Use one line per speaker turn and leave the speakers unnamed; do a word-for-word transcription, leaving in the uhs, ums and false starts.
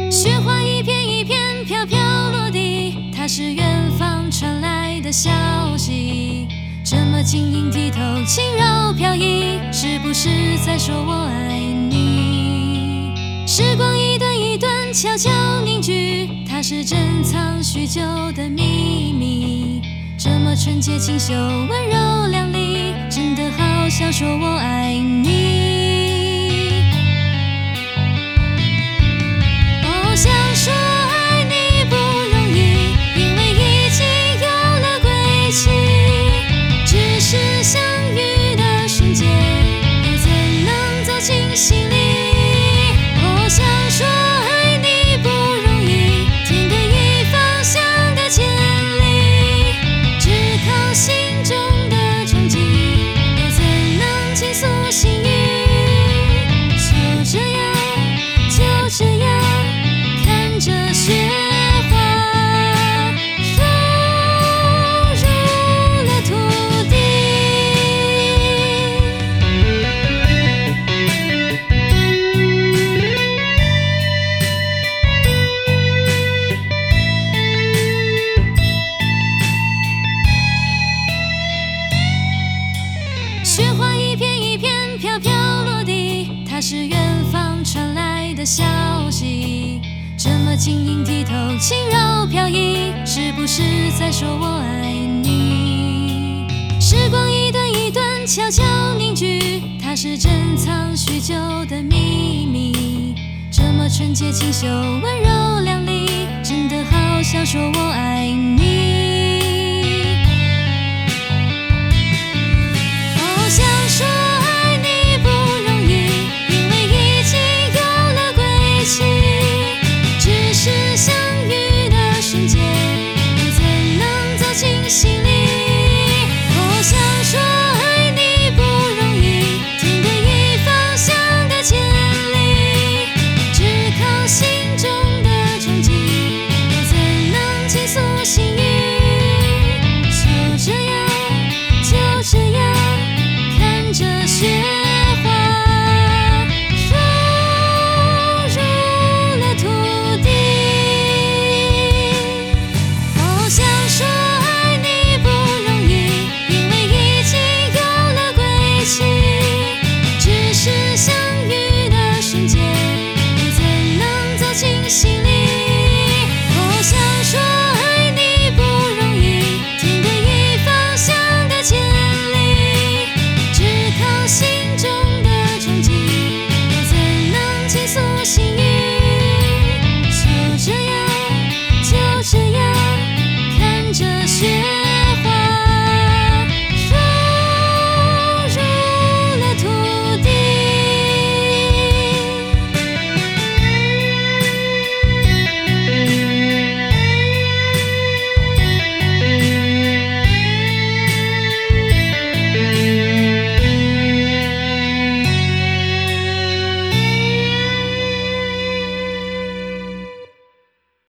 雪花一片一片飘飘落地，它是远方传来的消息。这么晶莹剔透，轻柔飘逸，是不是在说我爱你？时光一段一段悄悄凝聚，它是珍藏许久的秘密。这么纯洁清秀，温柔亮丽，真的好想说我爱你。哦，想说爱你不容易，因为已经有了轨迹。只是相遇的瞬间，又怎能走进心里？哦，想说爱你不容易，天各一方向的千里，只靠心中的憧憬，又怎能倾诉心语？就这样，就这样，看着雪花融入了土地。雪花一片一片飘飘落地，它是远方传来的消息。这么晶莹剔透，轻柔飘逸，是不是在说我爱你？时光一段一段悄悄凝聚，它是珍藏许久的秘密。这么纯洁清秀，温柔亮丽，真的好想说我爱你。哦，想说